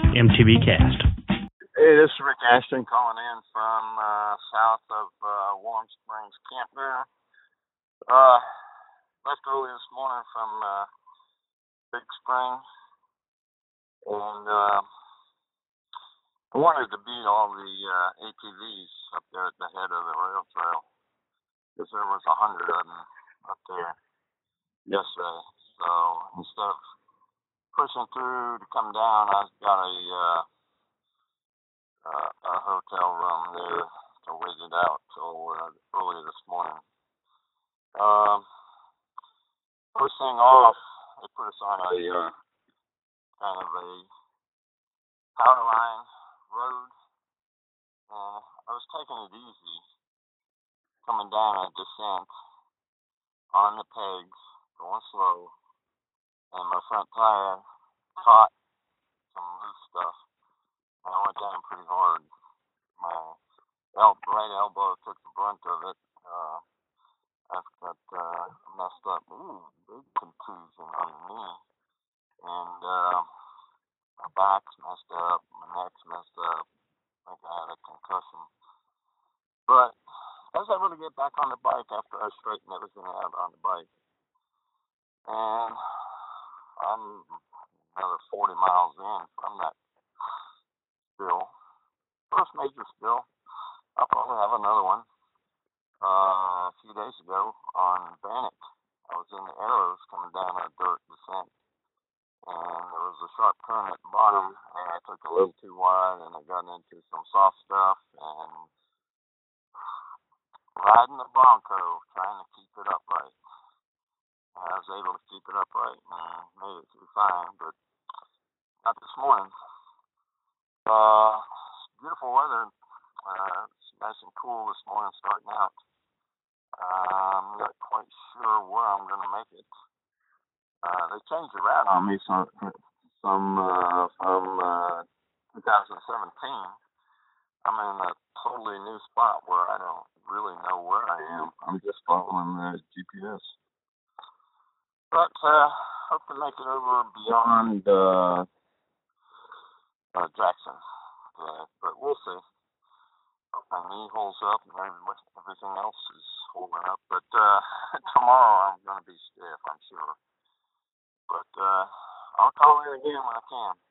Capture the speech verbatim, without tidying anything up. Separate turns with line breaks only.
M T V Cast.
Hey, this is Rick Ashton calling in from uh, south of uh, Warm Springs Campground. Uh, left early this morning from uh, Big Spring, and uh, I wanted to beat all the uh, A T Vs up there at the head of the rail trail, because there was a hundred of them up there yesterday. So instead of pushing through to come down, I got a uh, uh, a hotel room there to wait it out till uh, early this morning. Um, first thing off, they put us on a uh, kind of a power line road, and I was taking it easy, coming down a descent on the pegs, going slow, and my front tire caught some loose stuff, and I went down pretty hard. My el- right elbow took the brunt of it. Uh, I've got uh, messed up, ooh, big contusion on the knee, and uh, my back's messed up, my neck's messed up. I think I had a concussion. But I was able to get back on the bike after I straightened everything out on the bike. And I'm another forty miles in from that spill. First major spill. I'll probably have another one. Uh, a few days ago on Bannock, I was in the Arrows coming down a dirt descent. And there was a sharp turn at the bottom, and I took a little too wide, and I got into some soft stuff, and riding the Bronco, trying to keep it upright. I was able to keep it upright and made it through fine, but not this morning. Uh, beautiful weather. Uh, it's nice and cool this morning starting out. Uh, I'm not quite sure where I'm going to make it. Uh, they changed the route on me some, some uh, from uh, twenty seventeen. I'm in a totally new spot where I don't really know where I am. I'm just following the G P S. But uh, hope to make it over beyond uh, uh, Jackson. Uh, but we'll see. Hope my knee holds up and everything else is holding up. But uh, tomorrow I'm going to be stiff, I'm sure. But uh, I'll call in again when I can.